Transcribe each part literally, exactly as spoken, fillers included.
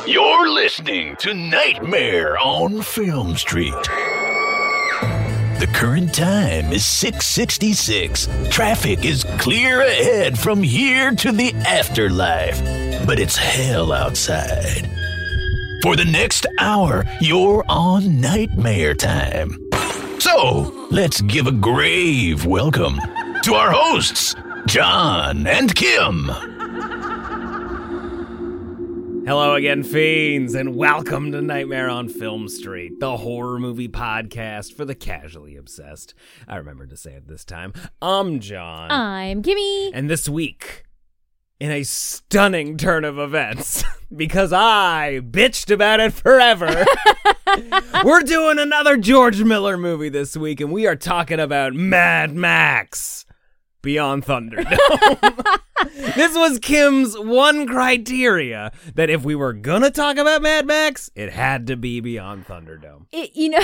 You're listening to Nightmare on Film Street. The current time is six sixty-six. Traffic is clear ahead from here to the afterlife, but it's hell outside. For the next hour, you're on Nightmare time. So, let's give a grave welcome to our hosts, John and Kim. Hello again, fiends, and welcome to Nightmare on Film Street, the horror movie podcast for the casually obsessed. I remembered to say it this time. I'm John. I'm Kimmy. And this week, in a stunning turn of events, because I bitched about it forever, we're doing another George Miller movie this week, and we are talking about Mad Max Beyond Thunderdome. This was Kim's one criteria, that if we were gonna talk about Mad Max, it had to be Beyond Thunderdome. It, you know,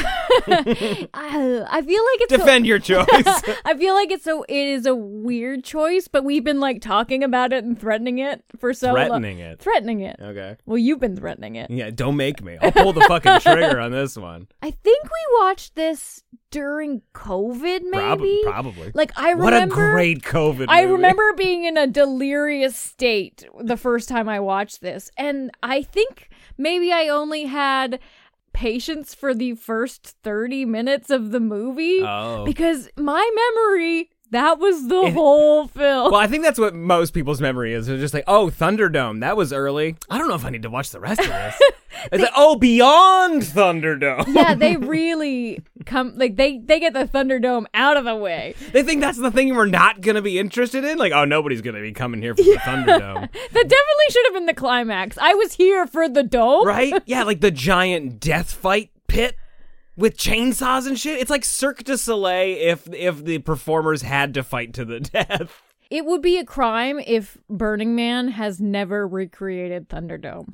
I, I feel like it's Defend so, your choice. I feel like it's so it is a weird choice, but we've been like talking about it and threatening it for so long. Threatening it. Threatening it. Okay. Well, you've been threatening it. Yeah, don't make me. I'll pull the fucking trigger on this one. I think we watched this during COVID, maybe. Prob- probably. Like I remember. What a great COVID movie. I remember being in a delirious state the first time I watched this, and I think maybe I only had patience for the first thirty minutes of the movie Oh. because my memory, that was the It- whole film. Well, I think that's what most people's memory is. They're just like, oh, Thunderdome, that was early. I don't know if I need to watch the rest of this. It's like, oh, Beyond Thunderdome. Yeah, they really come, like, they, they get the Thunderdome out of the way. They think that's the thing we're not going to be interested in? Like, oh, nobody's going to be coming here for the Thunderdome. That definitely should have been the climax. I was here for the dome. Right? Yeah, like the giant death fight pit with chainsaws and shit. It's like Cirque du Soleil if if the performers had to fight to the death. It would be a crime if Burning Man has never recreated Thunderdome.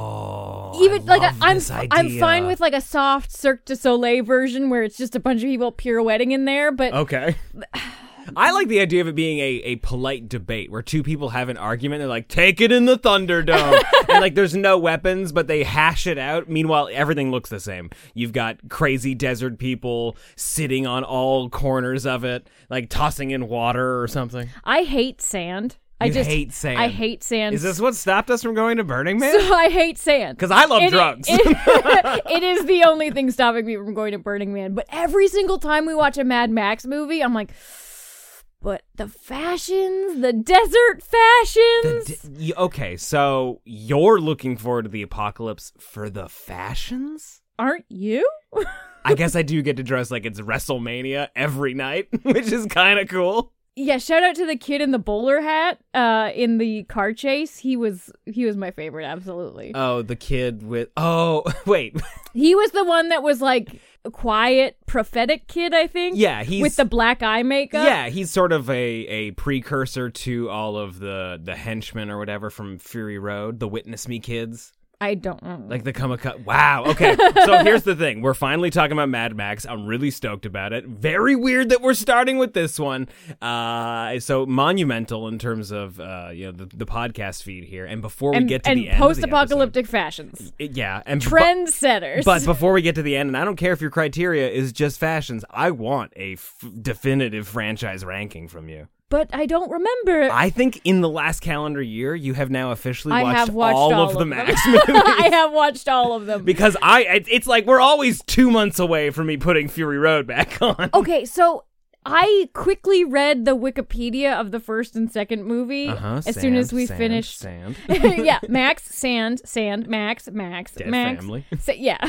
Oh, Even I like love a, I'm this idea. I'm fine with like a soft Cirque du Soleil version where it's just a bunch of people pirouetting in there, but Okay. I like the idea of it being a, a polite debate where two people have an argument. They're like, take it in the Thunderdome. And like, there's no weapons, but they hash it out. Meanwhile, everything looks the same. You've got crazy desert people sitting on all corners of it, like tossing in water or something. I hate sand. I You just hate sand. I hate sand. Is this what stopped us from going to Burning Man? So I hate sand. Because I love It- drugs. It, it is the only thing stopping me from going to Burning Man. But every single time we watch a Mad Max movie, I'm like, but the fashions, the desert fashions. The d- y- okay, so you're looking forward to the apocalypse for the fashions? Aren't you? I guess I do get to dress like it's WrestleMania every night, which is kind of cool. Yeah, shout out to the kid in the bowler hat uh, in the car chase. He was he was my favorite, absolutely. Oh, the kid with... Oh, wait. He was the one that was like a quiet, prophetic kid, I think. Yeah, he's... With the black eye makeup. Yeah, he's sort of a, a precursor to all of the, the henchmen or whatever from Fury Road, the Witness Me kids. I don't know. Like the Kamikaze. Wow. Okay. So here's the thing. We're finally talking about Mad Max. I'm really stoked about it. Very weird that we're starting with this one. Uh, so monumental in terms of uh, you know the, the podcast feed here. And before we and, get to and the end, post-apocalyptic fashions, of the episode, yeah, and trendsetters. But, but before we get to the end, and I don't care if your criteria is just fashions, I want a f- definitive franchise ranking from you. But I don't remember. I think in the last calendar year, you have now officially I watched, have watched all, all of the them. Max movies. I have watched all of them. Because I, it- it's like we're always two months away from me putting Fury Road back on. Okay, so I quickly read the Wikipedia of the first and second movie Uh-huh, as sand, soon as we sand, finished. Sand. Yeah, Max, Sand, Sand, Max, Max, Dead Max. family. Sa- yeah.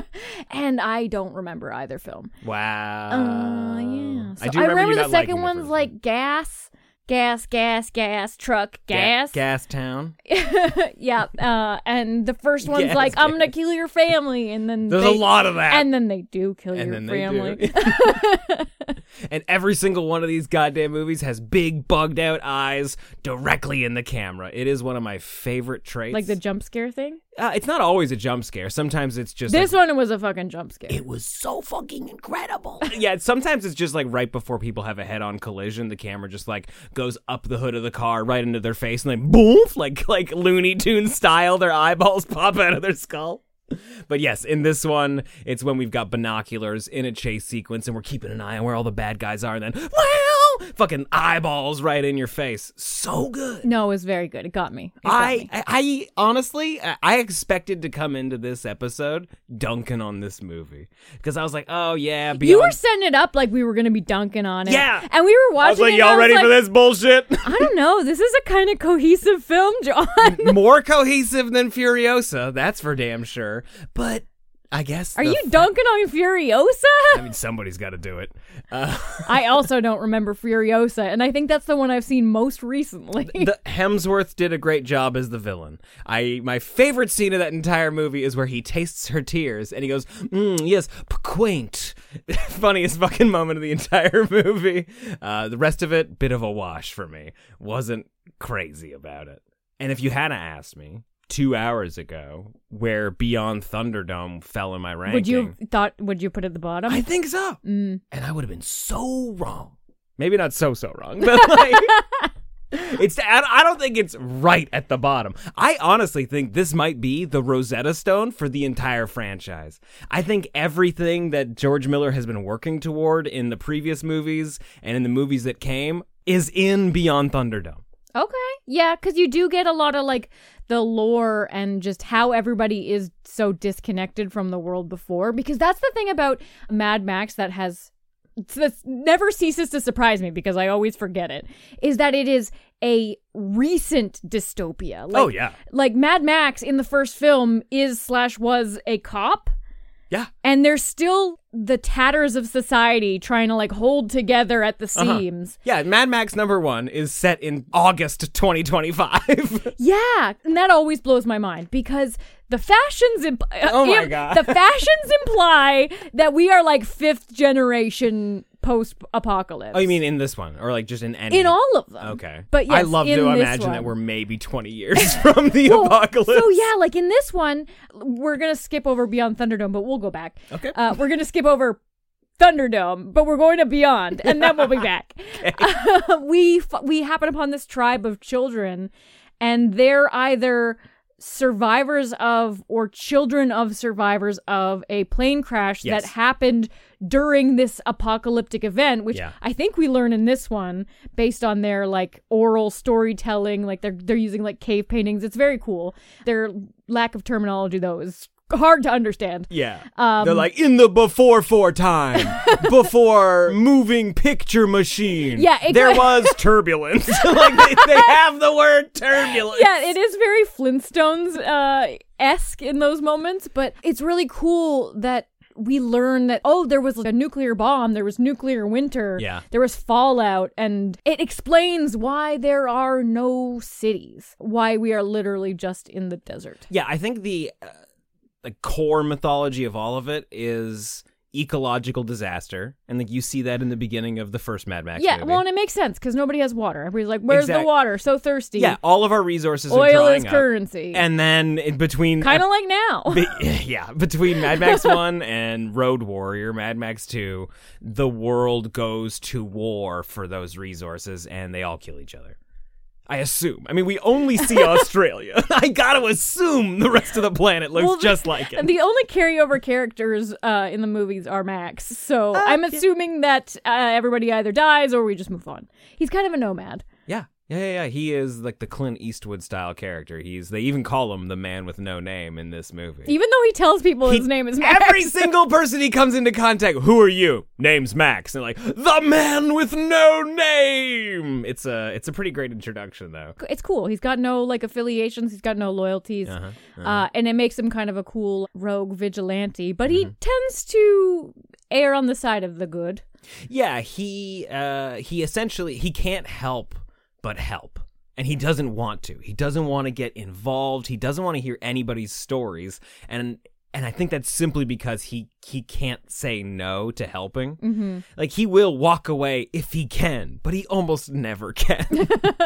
And I don't remember either film. Wow. Uh, yeah. So I do remember, you the not second liking the one's first like one. gas, gas, gas, gas, truck, Ga- gas. Gas Town. Yeah. Uh, and the first one's Gas, like, I'm gas. gonna kill your family. And then There's they, a lot of that. And then they do kill And your then they family. do. And every single one of these goddamn movies has big, bugged out eyes directly in the camera. It is one of my favorite traits. Like the jump scare thing? Uh, it's not always a jump scare. Sometimes it's just This like, one was a fucking jump scare. it was so fucking incredible. Yeah, sometimes it's just like right before people have a head-on collision, the camera just like goes up the hood of the car right into their face and then boom, like like Looney Tunes style, their eyeballs pop out of their skull. But yes, in this one, it's when we've got binoculars in a chase sequence and we're keeping an eye on where all the bad guys are, and then wow, fucking eyeballs right in your face. So good. No, it was very good. It got me. It got I, me. I I honestly I expected to come into this episode dunking on this movie because I was like, oh yeah, Beyond. You were setting it up like we were going to be dunking on it. Yeah. And we were watching I was like, it. y'all and I was ready like, for this bullshit? I don't know. This is a kind of cohesive film, John. More cohesive than Furiosa, that's for damn sure. But I guess Are the you fa- dunking on Furiosa? I mean, somebody's got to do it. Uh, I also don't remember Furiosa, and I think that's the one I've seen most recently. the Hemsworth did a great job as the villain. I my favorite scene of that entire movie is where he tastes her tears and he goes, mm, "Yes, p- quaint." Funniest fucking moment of the entire movie. Uh, the rest of it, bit of a wash for me. Wasn't crazy about it. And if you hadn't asked me two hours ago where Beyond Thunderdome fell in my ranking, Would you have thought? Would you put it at the bottom? I think so. Mm. And I would have been so wrong. Maybe not so, so wrong, but like, it's, I I don't think it's right at the bottom. I honestly think this might be the Rosetta Stone for the entire franchise. I think everything that George Miller has been working toward in the previous movies and in the movies that came is in Beyond Thunderdome. Okay. Yeah, because you do get a lot of like the lore and just how everybody is so disconnected from the world before. Because that's the thing about Mad Max that has that never ceases to surprise me because I always forget it, is that it is a recent dystopia. Like, Oh, yeah. Like Mad Max in the first film is slash was a cop. Yeah. And there's still the tatters of society trying to like hold together at the Uh-huh. seams. Yeah, Mad Max number one is set in August twenty twenty-five. Yeah, and that always blows my mind because the fashions imp- Oh my im- God. the fashions imply that we are like fifth generation post-apocalypse. Oh, you mean in this one? Or like just in any? in all of them? Okay. But yes, I love in to this imagine one. that we're maybe twenty years from the Well, apocalypse. So yeah, like in this one, we're gonna skip over Beyond Thunderdome, but we'll go back. Okay. Uh, we're gonna skip over Thunderdome, but we're going to Beyond, and then we'll be back. Uh, we f- we happen upon this tribe of children, and they're either survivors of or children of survivors of a plane crash Yes. that happened during this apocalyptic event, which Yeah. I think we learn in this one based on their like oral storytelling. Like they're they're using like cave paintings. It's very cool. Their lack of terminology though is hard to understand. Yeah. Um, They're like, in the before for time, before moving picture machine. Yeah, it- there was turbulence. Like, they, they have the word turbulence. Yeah, it is very Flintstones uh, esque in those moments, but it's really cool that we learn that, oh, there was a nuclear bomb, there was nuclear winter, Yeah. there was fallout, and it explains why there are no cities, why we are literally just in the desert. Yeah, I think the, uh, the core mythology of all of it is ecological disaster. And like you see that in the beginning of the first Mad Max Yeah, movie. well, and it makes sense because nobody has water. Everybody's like, where's Exact- the water? So thirsty. Yeah, all of our resources are Oil drying is up. currency. And then in between... Kind of like now. Be- yeah, between Mad Max one and Road Warrior, Mad Max two, the world goes to war for those resources, and they all kill each other. I assume. I mean, we only see Australia. I gotta assume the rest of the planet looks Well, just like it. The only carryover characters uh, in the movies are Max, so I'm assuming that uh, everybody either dies or we just move on. He's kind of a nomad. Yeah. Yeah, yeah, yeah. He is like the Clint Eastwood style character. He's they even call him the man with no name in this movie. Even though he tells people He- his name is Max. Every single person he comes into contact, who are you? Name's Max. And like, the man with no name. It's a it's a pretty great introduction though. It's cool. He's got no like affiliations. He's got no loyalties. Uh-huh, uh-huh. Uh, and it makes him kind of a cool rogue vigilante. But he Mm-hmm. tends to err on the side of the good. Yeah, he uh he essentially he can't help but help. And he doesn't want to. He doesn't want to get involved. He doesn't want to hear anybody's stories. And And I think that's simply because he he can't say no to helping. Mm-hmm. Like, he will walk away if he can, but he almost never can.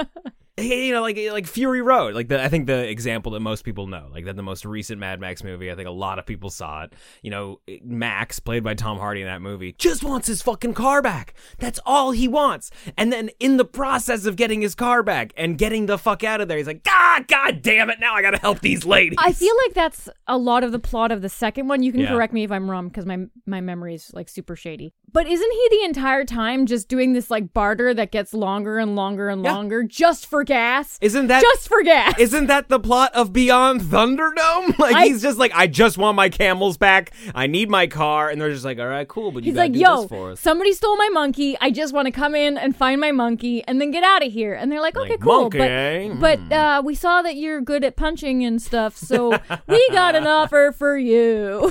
You know, like like Fury Road, like the I think the example that most people know, like that the most recent Mad Max movie, I think a lot of people saw it. You know, Max, played by Tom Hardy in that movie, just wants his fucking car back. That's all he wants. And then in the process of getting his car back and getting the fuck out of there, he's like, God, God damn it, now I gotta help these ladies. I feel like that's a lot of the plot of the second one. You can Yeah. correct me if I'm wrong because my my memory is like super shady. But isn't he the entire time just doing this like barter that gets longer and longer and Yeah. longer just for gas? Isn't that just for gas? Isn't that the plot of Beyond Thunderdome? Like, I- he's just like, I just want my camels back. I need my car. And they're just like, all right, cool, but you He's gotta like, do yo, this for us. somebody stole my monkey. I just want to come in and find my monkey and then get out of here. And they're like, okay, Like, cool. monkey, but eh? but uh, we saw that you're good at punching and stuff, so we got an offer for you.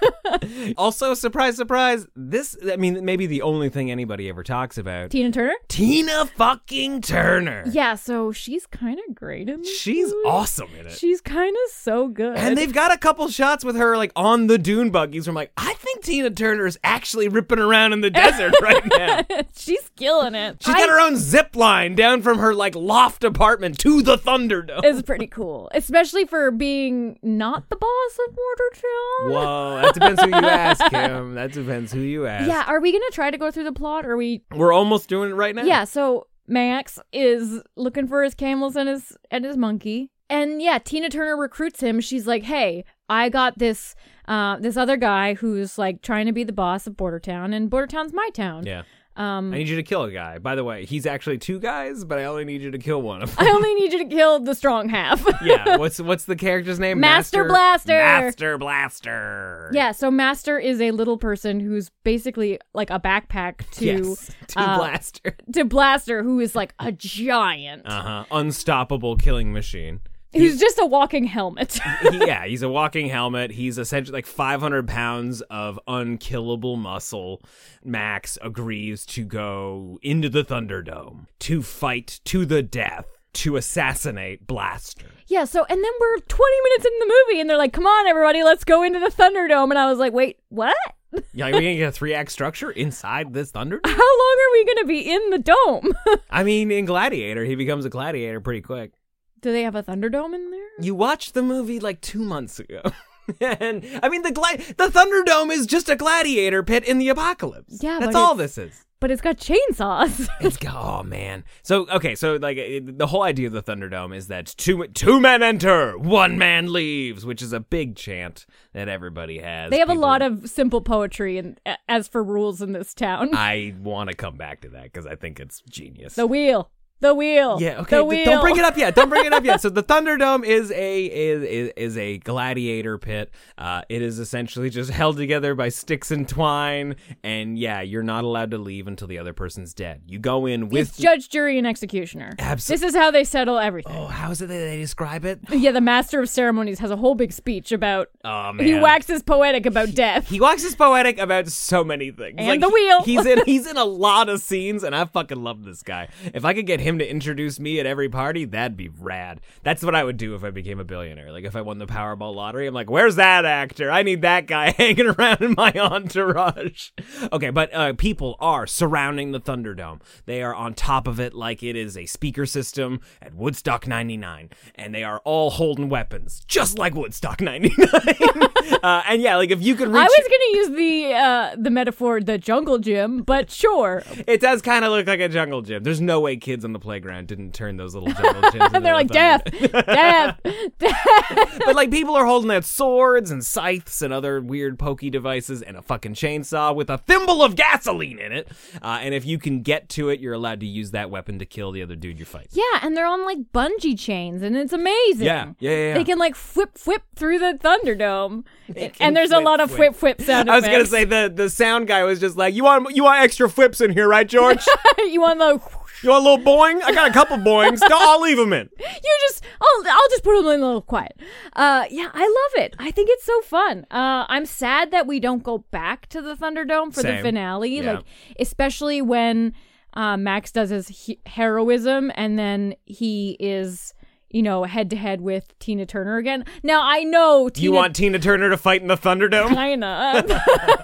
Also, surprise, surprise, this, I mean, maybe the only thing anybody ever talks about. Tina Turner? Tina fucking Turner. Yeah, so she's kind of great in this She's movie. awesome in it. She's kind of so good. And they've got a couple shots with her, like, on the dune buggies where I'm like, I think Tina Turner is actually ripping around in the desert right now. She's killing it. She's got her own zip line down from her, like, loft apartment to the Thunderdome. It's pretty cool, especially for being not the boss of Watertown. Whoa, that depends who you ask, Kim. That depends who you ask. Yeah, are we gonna try to go through the plot? Or are we? We're almost doing it right now. Yeah. So Max is looking for his camels and his and his monkey, and yeah, Tina Turner recruits him. She's like, "Hey, I got this uh, this other guy who's like trying to be the boss of Bordertown, and Bordertown's my town. Yeah. Um, I need you to kill a guy. By the way, he's actually two guys, but I only need you to kill one of them. I only need you to kill the strong half." Yeah, what's what's the character's name? Master Blaster. Master Blaster. Yeah, so Master is a little person who's basically like a backpack to Yes, to uh, Blaster. to Blaster, who is like a giant, Uh-huh. Unstoppable killing machine. who's just a walking helmet. He- yeah, he's a walking helmet. He's essentially like five hundred pounds of unkillable muscle. Max agrees to go into the Thunderdome to fight to the death to assassinate Blaster. Yeah, so, and then we're twenty minutes into the movie, and they're like, come on, everybody, let's go into the Thunderdome. And I was like, wait, what? Yeah, we're gonna get a three-act structure inside this Thunderdome? How long are we going to be in the dome? I mean, in Gladiator, he becomes a gladiator pretty quick. Do they have a Thunderdome in there? You watched the movie like two months ago. And, I mean, the gla- the Thunderdome is just a gladiator pit in the apocalypse. Yeah, That's but all it's- this is. But it's got chainsaws. It's oh man. So okay, so like it, the whole idea of the Thunderdome is that two two men enter, one man leaves, which is a big chant that everybody has. They have People- a lot of simple poetry and as for rules in this town. I want to come back to that because I think it's genius. The wheel. The wheel. Yeah, okay. The th- wheel. Don't bring it up yet. Don't bring it up yet. So the Thunderdome is a is is, is a gladiator pit. Uh, it is essentially just held together by sticks and twine, and yeah, you're not allowed to leave until the other person's dead. You go in with It's judge, jury, and executioner. Abso- This is how they settle everything. Oh, how is it that they describe it? Yeah, the master of ceremonies has a whole big speech about. Oh man, He waxes poetic about death. He waxes poetic about so many things. And the wheel. he- he's in he's in a lot of scenes, and I fucking love this guy. If I could get him to introduce me at every party, that'd be rad. That's what I would do if I became a billionaire. Like if I won the Powerball lottery, I'm like, where's that actor? I need that guy hanging around in my entourage. Okay, but uh, people are surrounding the Thunderdome. They are on top of it like it is a speaker system at Woodstock ninety-nine, and they are all holding weapons, just like Woodstock ninety-nine. uh, and yeah, like if you could reach, I was gonna use the uh, the metaphor, the jungle gym, but sure. it does kind of look like a jungle gym. There's no way kids on the playground didn't turn those little jungle gyms into And they're a like, thunder- death, death, death. But like people are holding out swords and scythes and other weird pokey devices and a fucking chainsaw with a thimble of gasoline in it. Uh, and if you can get to it, you're allowed to use that weapon to kill the other dude you're fighting. Yeah, and they're on like bungee chains, and it's amazing. Yeah, yeah, yeah, yeah. They can like whip, whip through the Thunderdome, can and there's a whip, lot of whip. whip, whip sound I was gonna effects. say the the sound guy was just like, you want you want extra whips in here, right, George? you want the? You want a little boing? I got a couple boings. No, I'll leave them in. You just, I'll, I'll just put them in a little quiet. Uh, yeah, I love it. I think it's so fun. Uh, I'm sad that we don't go back to the Thunderdome for Same. the finale, Yeah. like especially when uh, Max does his he- heroism, and then he is, you know, head to head with Tina Turner again. Now, I know Tina... You want Tina Turner to fight in the Thunderdome? Kinda.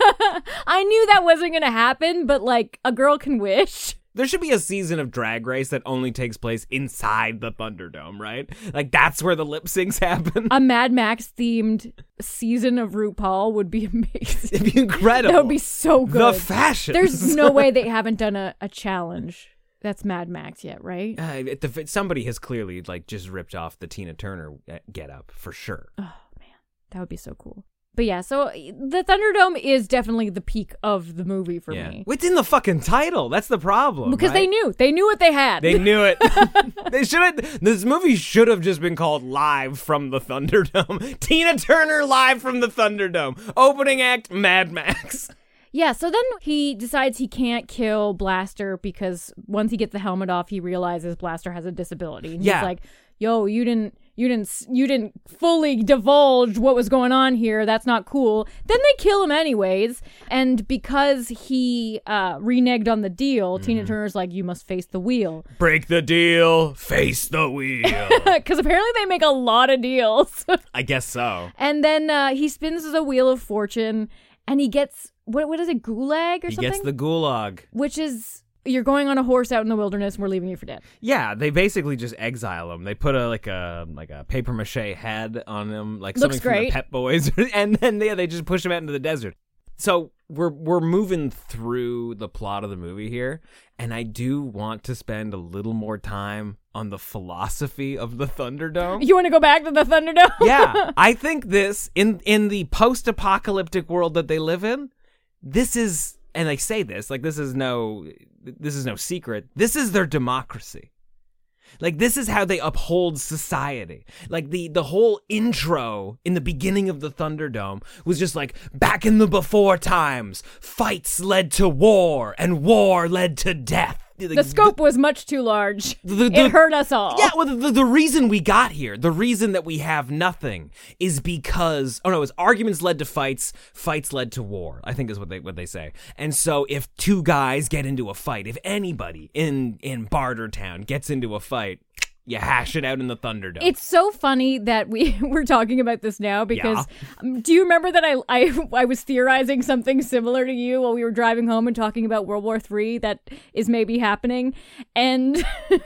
I knew that wasn't going to happen, but, like, a girl can wish. There should be a season of Drag Race that only takes place inside the Thunderdome, right? Like, that's where the lip syncs happen. A Mad Max themed season of RuPaul would be amazing. It'd be incredible. That would be so good. The fashion. There's no way they haven't done a, a challenge that's Mad Max yet, right? Uh, the, somebody has clearly, like, just ripped off the Tina Turner getup, for sure. Oh, man. That would be so cool. But yeah, so the Thunderdome is definitely the peak of the movie for yeah. me. It's in the fucking title. That's the problem. Because right? they knew. They knew what they had. They knew it. They should have. This movie should have just been called Live from the Thunderdome. Tina Turner Live from the Thunderdome. Opening act, Mad Max. Yeah, so then he decides he can't kill Blaster because once he gets the helmet off, he realizes Blaster has a disability. And yeah. he's like, yo, you didn't... You didn't you didn't fully divulge what was going on here. That's not cool. Then they kill him anyways. And because he uh, reneged on the deal, mm. Tina Turner's like, you must face the wheel. Break the deal, face the wheel. Because apparently they make a lot of deals. I guess so. And then uh, he spins the Wheel of Fortune and he gets, what what is it, gulag or he something? He gets the gulag. Which is... You're going on a horse out in the wilderness and we're leaving you for dead. Yeah, they basically just exile him. They put a like a like a paper mache head on him, like Looks something great. from the Pet Boys, and then yeah, they just push him out into the desert. So we're we're moving through the plot of the movie here, and I do want to spend a little more time on the philosophy of the Thunderdome. You want to go back to the Thunderdome? Yeah, I think this in in the post-apocalyptic world that they live in, this is. And I say this, like, this is no, this is no secret. This is their democracy. Like, this is how they uphold society. Like, the, the whole intro in the beginning of the Thunderdome was just like, back in the before times, fights led to war, and war led to death. The scope was much too large. The, the, it hurt us all. Yeah, well, the, the reason we got here, the reason that we have nothing is because, oh no, it was arguments led to fights, fights led to war, I think is what they what they say. And so if two guys get into a fight, if anybody in, in Bartertown gets into a fight, you hash it out in the Thunderdome. It's so funny that we, we're talking about this now because yeah. um, do you remember that I, I I was theorizing something similar to you while we were driving home and talking about World War Three that is maybe happening? And...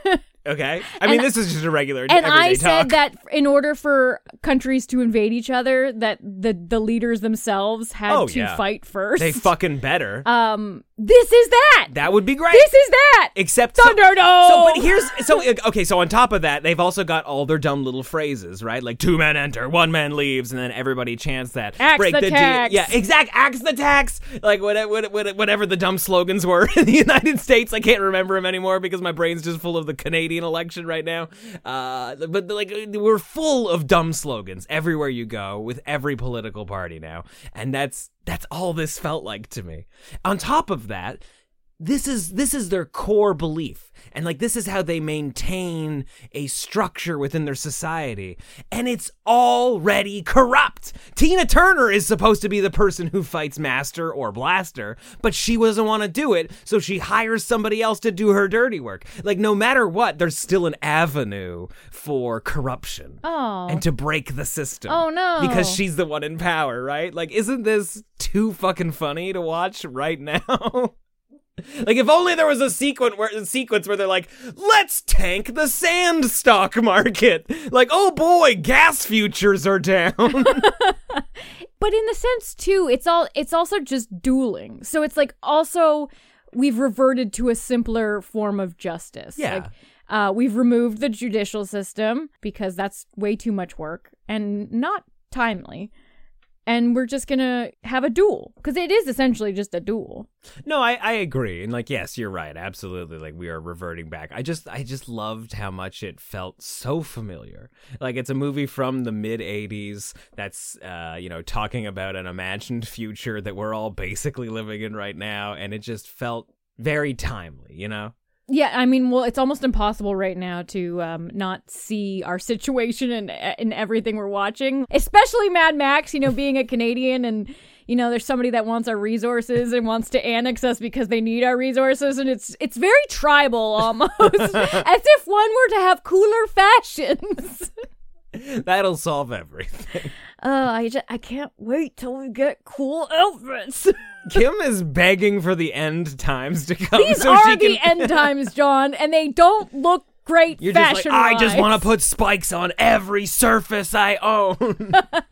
Okay. I mean, and, this is just a regular and everyday I talk. said that in order for countries to invade each other, that the, the leaders themselves had oh, to yeah. fight first. They fucking better. Um, this is that. That would be great. This is that. Except Thunderdome. So, so, but here's so okay. So on top of that, they've also got all their dumb little phrases, right? Like two men enter, one man leaves, and then everybody chants that. Axe Break the, the tax. deal. Yeah, exact. Axe the tax. Like whatever, whatever the dumb slogans were in the United States. I can't remember them anymore because my brain's just full of the Canadian election right now. Uh, but like we're full of dumb slogans everywhere you go with every political party now, and that's that's all this felt like to me. On top of that, this is this is their core belief, and like this is how they maintain a structure within their society, and it's already corrupt. Tina Turner is supposed to be the person who fights Master or Blaster, but she doesn't want to do it, so she hires somebody else to do her dirty work. Like no matter what, there's still an avenue for corruption oh. and to break the system. Oh no! Because she's the one in power, right? Like, isn't this too fucking funny to watch right now? Like, if only there was a sequence where, a sequence where they're like, let's tank the sand stock market. Like, oh boy, gas futures are down. But in the sense, too, it's all it's also just dueling. So it's like also we've reverted to a simpler form of justice. Yeah. Like, uh, we've removed the judicial system because that's way too much work and not timely. And we're just going to have a duel. Because it is essentially just a duel. No, I, I agree. And like, yes, you're right. Absolutely. Like, we are reverting back. I just I just loved how much it felt so familiar. Like, it's a movie from the mid eighties that's, uh, you know, talking about an imagined future that we're all basically living in right now. And it just felt very timely, you know? Yeah, I mean, well, it's almost impossible right now to um, not see our situation in, in everything we're watching, especially Mad Max, you know, being a Canadian and, you know, there's somebody that wants our resources and wants to annex us because they need our resources. And it's it's very tribal almost, as if one were to have cooler fashions. That'll solve everything. Oh, uh, I, just, I can't wait till we get cool outfits. Kim is begging for the end times to come. These so are she can... the end times, John, and they don't look great You're just fashion like, I just want to put spikes on every surface I own.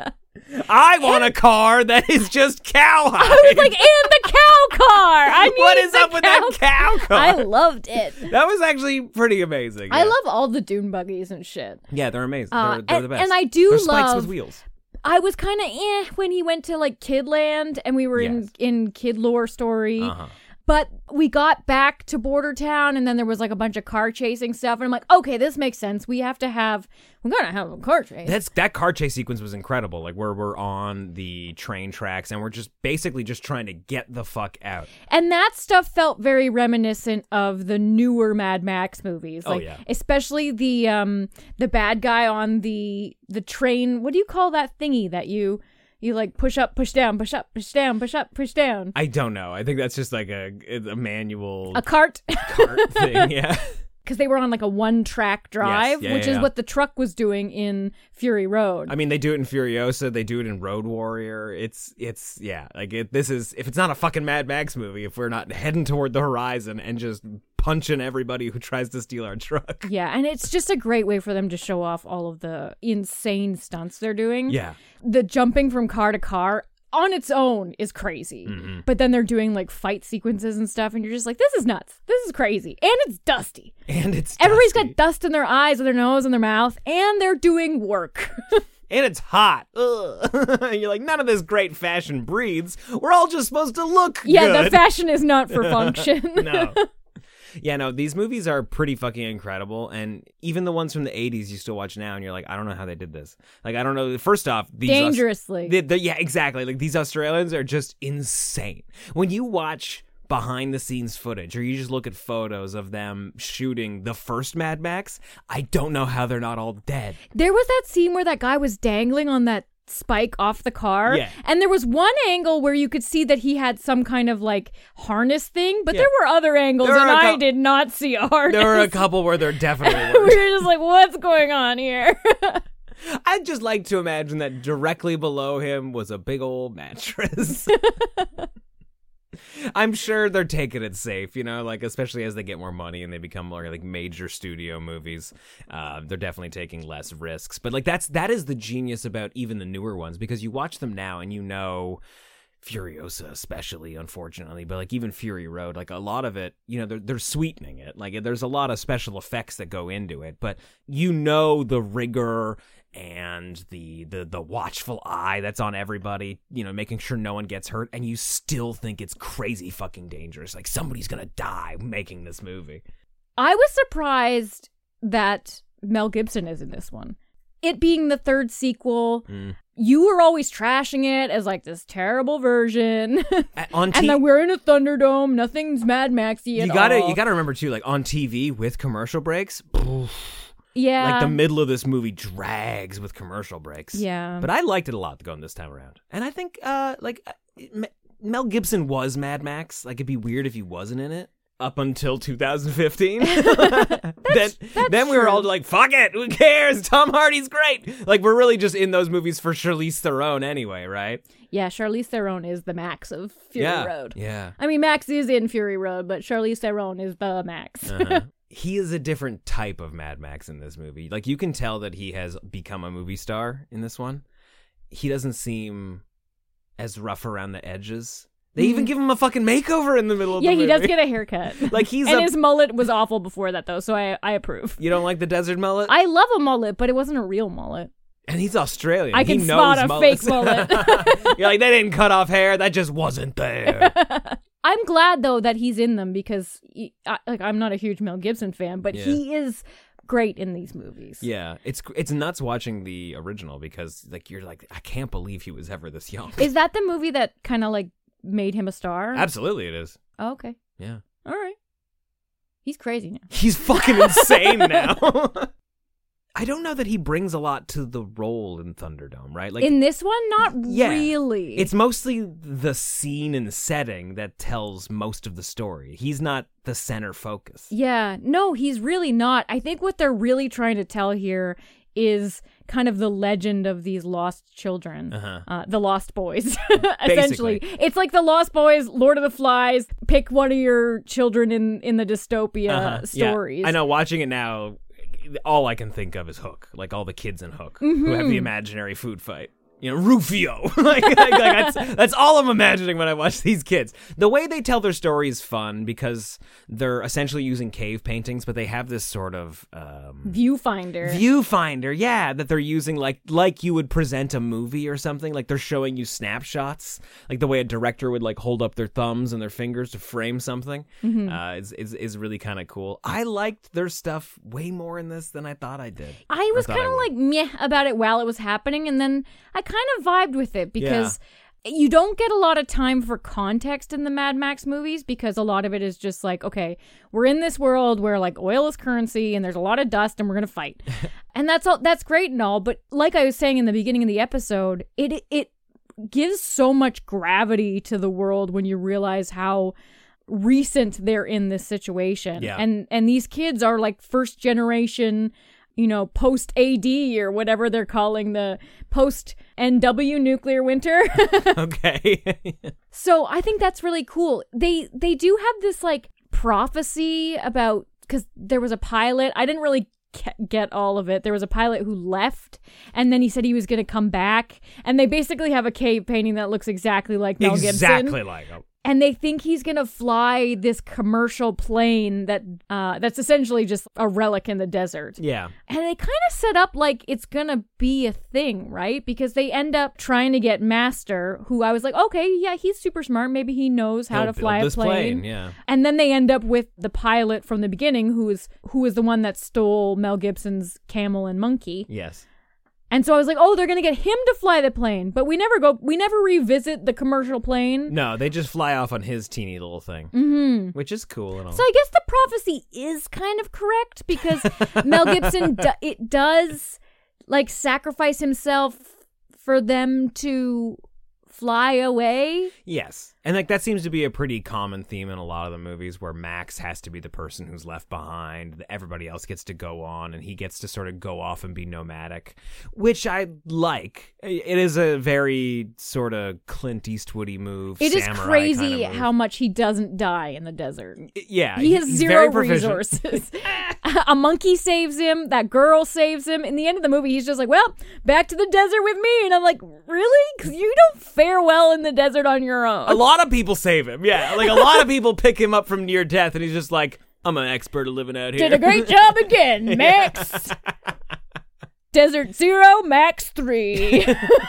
I want and... a car that is just cowhide. I was like, and the cow car. I need What is the up with cow... that cow car? I loved it. That was actually pretty amazing. I yeah. love all the dune buggies and shit. Yeah, they're amazing. Uh, they're, they're and, the best. And I do they're love... spikes with wheels. I was kind of eh when he went to like Kidland and we were yes. in, in Kid Lore Story. Uh-huh. But we got back to Border Town and then there was like a bunch of car chasing stuff. And I'm like, okay, this makes sense. We have to have, we're going to have a car chase. That's, that car chase sequence was incredible. Like where we're on the train tracks and we're just basically just trying to get the fuck out. And that stuff felt very reminiscent of the newer Mad Max movies. Like, oh, yeah. Especially the um the bad guy on the the train. What do you call that thingy that you... You like push up, push down, push up, push down, push up, push down. I don't know. I think that's just like a a manual a cart cart thing. Yeah, because they were on like a one track drive, yes, yeah, which yeah, is yeah. what the truck was doing in Fury Road. I mean, they do it in Furiosa. They do it in Road Warrior. It's it's yeah. Like it, this is if it's not a fucking Mad Max movie, if we're not heading toward the horizon and just punching everybody who tries to steal our truck. Yeah, and it's just a great way for them to show off all of the insane stunts they're doing. Yeah. The jumping from car to car on its own is crazy. Mm-hmm. But then they're doing like fight sequences and stuff, and you're just like, this is nuts. This is crazy. And it's dusty. And it's Everybody's dusty. got dust in their eyes and their nose and their mouth, and they're doing work. And it's hot. Ugh. You're like, none of this great fashion breathes. We're all just supposed to look yeah, good. the fashion is not for function. No. Yeah, no, these movies are pretty fucking incredible, and even the ones from the eighties you still watch now, and you're like, I don't know how they did this. Like, I don't know. First off, these dangerously. Aus- the, the, yeah, exactly. Like, these Australians are just insane. When you watch behind-the-scenes footage, or you just look at photos of them shooting the first Mad Max, I don't know how they're not all dead. There was that scene where that guy was dangling on that spike off the car, yeah. and there was one angle where you could see that he had some kind of like harness thing, but yeah. there were other angles were and co- I did not see a harness. There were a couple where there definitely were. We were just like, what's going on here? I'd just like to imagine that directly below him was a big old mattress. I'm sure they're taking it safe, you know, like especially as they get more money and they become more like major studio movies. Uh, they're definitely taking less risks. But like that's that is the genius about even the newer ones, because you watch them now and you know, Furiosa especially, unfortunately, but like even Fury Road, like a lot of it, you know, they're they're sweetening it. Like there's a lot of special effects that go into it, but you know the rigor and the, the the watchful eye that's on everybody, you know, making sure no one gets hurt, and you still think it's crazy fucking dangerous. Like somebody's gonna die making this movie. I was surprised that Mel Gibson is in this one. It being the third sequel, mm. you were always trashing it as like this terrible version. On t- and then we're in a Thunderdome. Nothing's Mad Maxy at you gotta, all. You gotta remember too, like on T V with commercial breaks, poof, yeah, like the middle of this movie drags with commercial breaks. Yeah. But I liked it a lot going this time around. And I think, uh, like, uh, Mel Gibson was Mad Max. Like, it'd be weird if he wasn't in it. Up until two thousand fifteen. that's, then that's then we were true. all like, fuck it, who cares? Tom Hardy's great. Like, we're really just in those movies for Charlize Theron anyway, right? Yeah, Charlize Theron is the Max of Fury yeah. Road. Yeah. I mean, Max is in Fury Road, but Charlize Theron is the Max. uh-huh. He is a different type of Mad Max in this movie. Like, you can tell that he has become a movie star in this one. He doesn't seem as rough around the edges. They even give him a fucking makeover in the middle of yeah, the movie. Yeah, he does get a haircut. Like he's and a... his mullet was awful before that, though, so I, I approve. You don't like the desert mullet? I love a mullet, but it wasn't a real mullet. And he's Australian. I can he spot knows a mullets. fake mullet. You're like, they didn't cut off hair. That just wasn't there. I'm glad, though, that he's in them because he, I, like I'm not a huge Mel Gibson fan, but yeah. he is great in these movies. Yeah, it's it's nuts watching the original because like you're like, I can't believe he was ever this young. Is that the movie that kind of like made him a star? Absolutely, it is. Oh, okay. Yeah. All right. He's crazy now. He's fucking insane now. I don't know that he brings a lot to the role in Thunderdome, right? Like in this one, not yeah, really. It's mostly the scene and the setting that tells most of the story. He's not the center focus. Yeah, no, he's really not. I think what they're really trying to tell here is kind of the legend of these lost children, uh-huh. uh, the Lost Boys, essentially. It's like the Lost Boys, Lord of the Flies, pick one of your children in, in the dystopia uh-huh. stories. Yeah. I know, watching it now, all I can think of is Hook, like all the kids in Hook mm-hmm. who have the imaginary food fight. You know, Rufio. like, like, like that's, that's all I'm imagining when I watch these kids. The way they tell their story is fun because they're essentially using cave paintings, but they have this sort of um, viewfinder. Viewfinder, yeah, that they're using like like you would present a movie or something. Like they're showing you snapshots, like the way a director would like hold up their thumbs and their fingers to frame something. Mm-hmm. Uh, is is is really kind of cool. I liked their stuff way more in this than I thought I did. I was kind of like meh about it while it was happening, and then I kind of vibed with it because yeah. you don't get a lot of time for context in the Mad Max movies because a lot of it is just like, okay, we're in this world where like oil is currency and there's a lot of dust and we're gonna fight. And that's all that's great and all, but like I was saying in the beginning of the episode, it it gives so much gravity to the world when you realize how recent they're in this situation. Yeah. And and these kids are like first generation, you know, post A D or whatever they're calling the post N W nuclear winter. Okay. So I think that's really cool. They they do have this like prophecy about, because there was a pilot. I didn't really get all of it. There was a pilot who left and then he said he was going to come back. And they basically have a cave painting that looks exactly like Mel Gibson. Exactly like him. And they think he's going to fly this commercial plane that uh, that's essentially just a relic in the desert. Yeah. And they kind of set up like it's going to be a thing, right? Because they end up trying to get Master, who I was like, okay, yeah, he's super smart. Maybe he knows how He'll to fly build a this plane. plane. Yeah. And then they end up with the pilot from the beginning, who is who is the one that stole Mel Gibson's camel and monkey. Yes. And so I was like, oh, they're going to get him to fly the plane. But we never go, we never revisit the commercial plane. No, they just fly off on his teeny little thing, mm-hmm. which is cool and all. So I guess the prophecy is kind of correct because Mel Gibson, do, it does like sacrifice himself for them to fly away. Yes. And like that seems to be a pretty common theme in a lot of the movies where Max has to be the person who's left behind. Everybody else gets to go on and he gets to sort of go off and be nomadic, which I like. It is a very sort of Clint Eastwoody move. It is crazy kind of how much he doesn't die in the desert. Yeah. He has he's zero very resources. A monkey saves him. That girl saves him. In the end of the movie, he's just like, well, back to the desert with me. And I'm like, really? Because you don't fare well in the desert on your own. A lot of people save him. Yeah. Like a lot of people pick him up from near death and he's just like, I'm an expert at living out here. Did a great job again, Max. Desert Zero, Max three.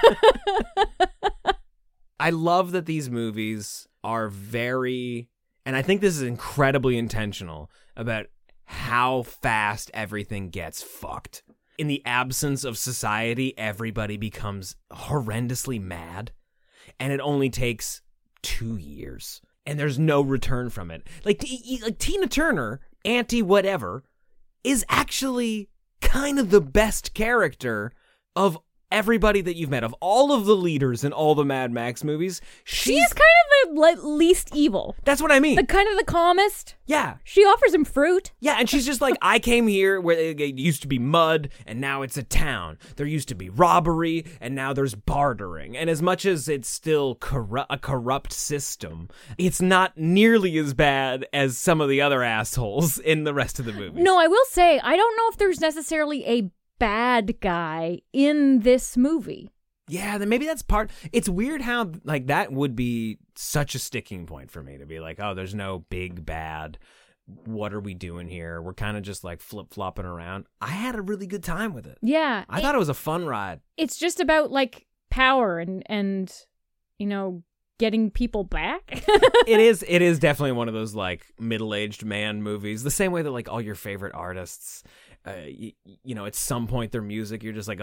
I love that these movies are very, and I think this is incredibly intentional, about how fast everything gets fucked. In the absence of society, everybody becomes horrendously mad, and it only takes two years, and there's no return from it. Like, like Tina Turner, Auntie Whatever, is actually kind of the best character of everybody that you've met, of all of the leaders in all the Mad Max movies. She's, she's kind of the like, least evil. That's what I mean. The kind of the calmest. Yeah. She offers him fruit. Yeah, and she's just like, I came here where it used to be mud, and now it's a town. There used to be robbery, and now there's bartering. And as much as it's still corru- a corrupt system, it's not nearly as bad as some of the other assholes in the rest of the movie. No, I will say, I don't know if there's necessarily a bad guy in this movie. Yeah, then maybe that's part. It's weird how like that would be such a sticking point for me to be like, oh, there's no big bad. What are we doing here? We're kind of just like flip flopping around. I had a really good time with it. Yeah, I it, thought it was a fun ride. It's just about like power and and you know getting people back. It is. It is definitely one of those like middle aged man movies. The same way that like all your favorite artists. Uh, you, you know, at some point their music, you're just like, oh,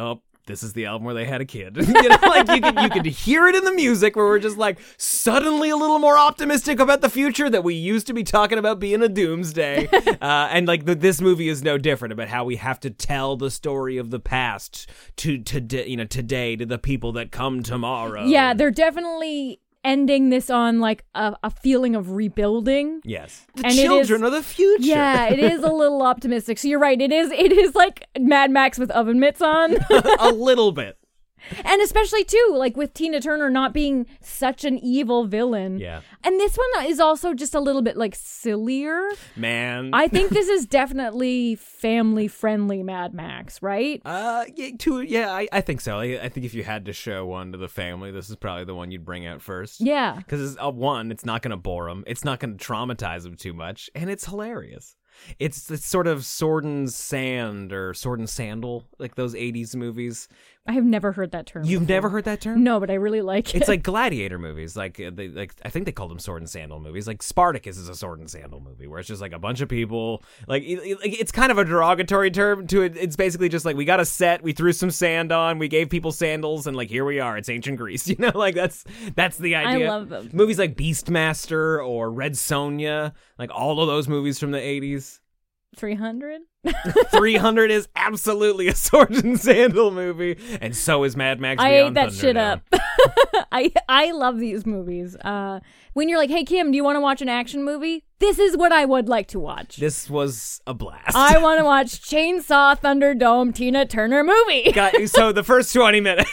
this is the album where they had a kid. You know, like you could you could hear it in the music where we're just like suddenly a little more optimistic about the future that we used to be talking about being a doomsday. uh, and like the, this movie is no different about how we have to tell the story of the past to to you know today to the people that come tomorrow. Yeah, they're definitely ending this on like a, a feeling of rebuilding. Yes. The And it children is- are the future. Yeah, it is a little optimistic. So you're right. It is. It is like Mad Max with oven mitts on, A little bit. and especially too like with Tina Turner not being such an evil villain. Yeah. And this one is also just a little bit like sillier. Man. I think this is definitely family friendly Mad Max, right? Uh, yeah, to, yeah, I, I think so. I, I think if you had to show one to the family, this is probably the one you'd bring out first. Yeah. Because, uh, one, it's not going to bore them. It's not going to traumatize them too much. And it's hilarious. It's it's sort of Sword and Sand or Sword and Sandal, like those eighties movies. I have never heard that term. You've before. never heard that term? No, but I really like it. It's like gladiator movies. Like uh, they, like I think they called them sword and sandal movies. Like Spartacus is a sword and sandal movie where it's just like a bunch of people. Like it, it- it's kind of a derogatory term to it. It's basically just like we got a set, we threw some sand on, we gave people sandals, and like here we are. It's ancient Greece. You know, like that's that's the I idea. love them. Movies like Beastmaster or Red Sonja, like all of those movies from the eighties. three hundred? three hundred is absolutely a sword and sandal movie, and so is Mad Max I Beyond ate that shit Thunderdome. up. I I love these movies. Uh, when you're like, hey, Kim, do you want to watch an action movie? This is what I would like to watch. This was a blast. I want to watch Chainsaw Thunderdome Tina Turner movie. Got, so the first twenty minutes,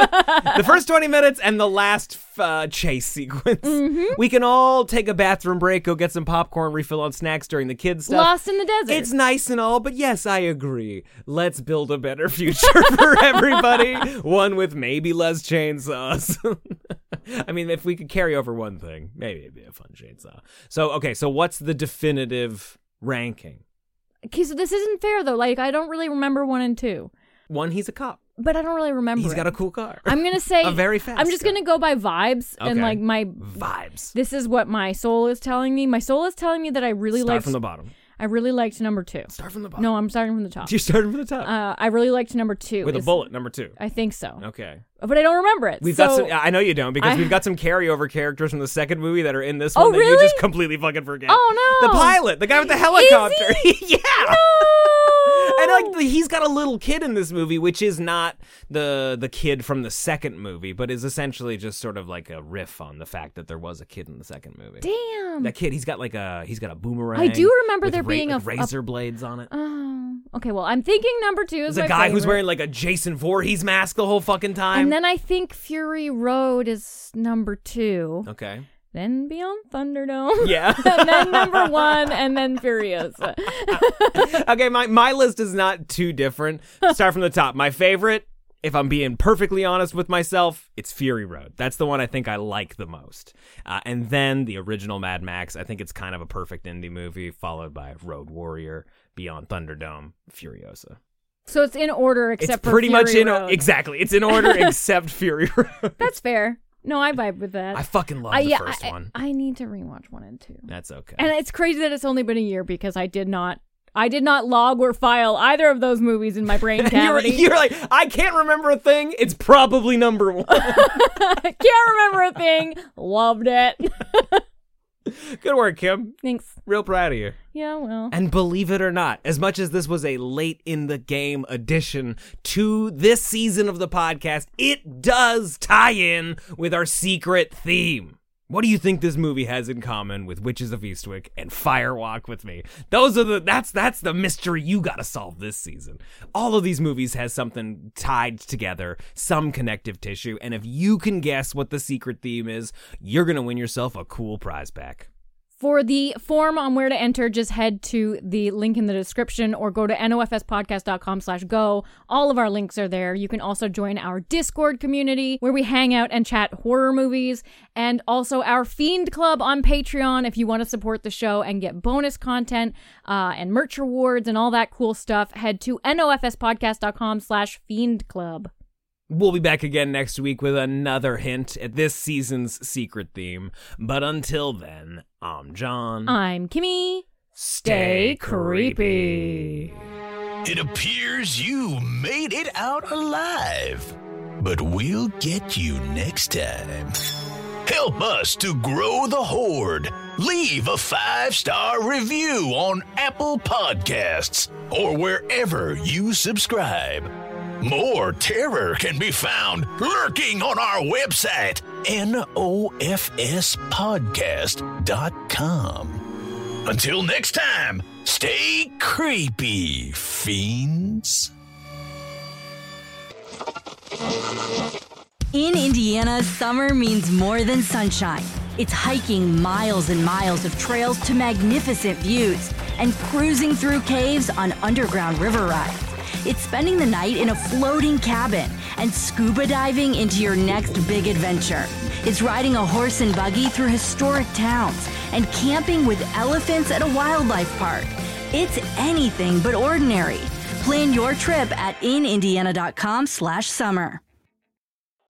the first twenty minutes, and the last uh, chase sequence. Mm-hmm. We can all take a bathroom break, go get some popcorn, refill on snacks during the kids stuff. Lost in the desert. It's nice and all, but yes, I agree. Let's build a better future for everybody. One with maybe less chainsaws. I mean, if we could carry over one thing, maybe it'd be a fun chainsaw. So, okay, so what's the definitive ranking? Okay, so this isn't fair though. Like, I don't really remember one and two, One, he's a cop. but I don't really remember. He's it. got a cool car. I'm gonna say a very fast I'm just car. gonna go by vibes and Okay. like my. Vibes. This is what my soul is telling me. My soul is telling me that I really Start liked. from the bottom. I really liked number two. Start from the bottom. No, I'm starting from the top. You're starting from the top. Uh, I really liked number two. With a Is- bullet, number two. I think so, Okay. but I don't remember it. We've so, got some, I know you don't, because I- we've got some carryover characters from the second movie that are in this Oh, one that you really? just completely fucking forget. Oh no! The pilot, the guy with the helicopter. yeah. No! And like the, he's got a little kid in this movie, which is not the the kid from the second movie, but is essentially just sort of like a riff on the fact that there was a kid in the second movie. Damn. That kid, he's got like a he's got a boomerang. I do remember with there ra- being like a- razor blades on it. Oh, okay. Well, I'm thinking number two is There's a my guy who's favorite. wearing like a Jason Voorhees mask the whole fucking time. And then I think Fury Road is number two. okay. Then Beyond Thunderdome. Yeah. and then number one, and then Furiosa. Okay, my, my list is not too different. Start from the top. My favorite, if I'm being perfectly honest with myself, it's Fury Road. That's the one I think I like the most. Uh, and then the original Mad Max. I think it's kind of a perfect indie movie, followed by Road Warrior, Beyond Thunderdome, Furiosa. So it's in order, except It's for pretty Fury much in Road. exactly. It's in order except Fury Road. That's fair. No, I vibe with that. I fucking love I, the yeah, first I, one. I need to rewatch one and two. That's okay. And it's crazy that it's only been a year because I did not, I did not log or file either of those movies in my brain you're, cavity. you're like, I can't remember a thing. It's probably number one. I can't remember a thing. Loved it. Good work, Kim. Thanks. Real proud of you. Yeah, well. And believe it or not, as much as this was a late in the game addition to this season of the podcast, it does tie in with our secret theme. What do you think this movie has in common with Witches of Eastwick and Fire Walk with Me? Those are the that's that's the mystery you got to solve this season. All of these movies has something tied together, some connective tissue, and if you can guess what the secret theme is, you're going to win yourself a cool prize pack. For the form on where to enter, just head to the link in the description or go to nofspodcast.com slash go. All of our links are there. You can also join our Discord community where we hang out and chat horror movies, and also our Fiend Club on Patreon if you want to support the show and get bonus content uh, and merch rewards and all that cool stuff. Head to nofspodcast.com slash Fiend Club. We'll be back again next week with another hint at this season's secret theme. But until then, I'm John. I'm Kimmy. Stay Stay creepy. creepy. It appears you made it out alive, but we'll get you next time. Help us to grow the horde. Leave a five-star review on Apple Podcasts or wherever you subscribe. More terror can be found lurking on our website, N O F S podcast dot com. Until next time, stay creepy, fiends. In Indiana, summer means more than sunshine. It's hiking miles and miles of trails to magnificent views and cruising through caves on underground river rides. It's spending the night in a floating cabin and scuba diving into your next big adventure. It's riding a horse and buggy through historic towns and camping with elephants at a wildlife park. It's anything but ordinary. Plan your trip at in indiana dot com slash summer.